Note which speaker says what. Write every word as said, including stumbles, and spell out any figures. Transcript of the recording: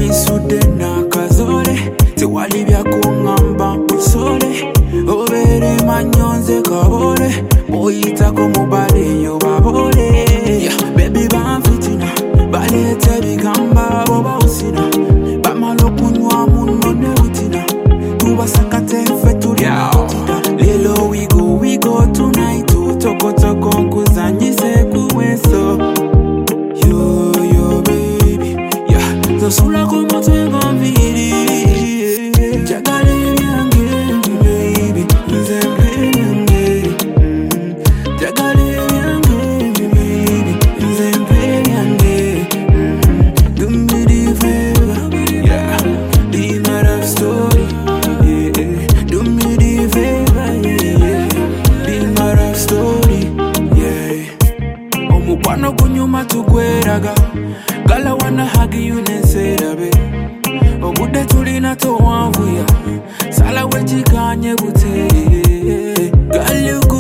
Speaker 1: Wisudde nakazole tewali byakungamba usole obere manyonze kabole boyitako mubale yo babole yeah, baby banfitina balete bigamba bo bawusina bamalo kunywa muno ne butina tubasakate fe tuli lelo we go we go tonight toko toko nkuzanyise kuweso yo yo baby yeah tosula como tengo viri jagale yange baby nzembe yange jagale yange baby nzembe yange do me the favor yeah be my love story yeah do me the favor yeah be my love story yeah omukwano kunyuma tugweraga gala wanna hug you neserabe obude tulina towanvuya sala wekikanye butere girl you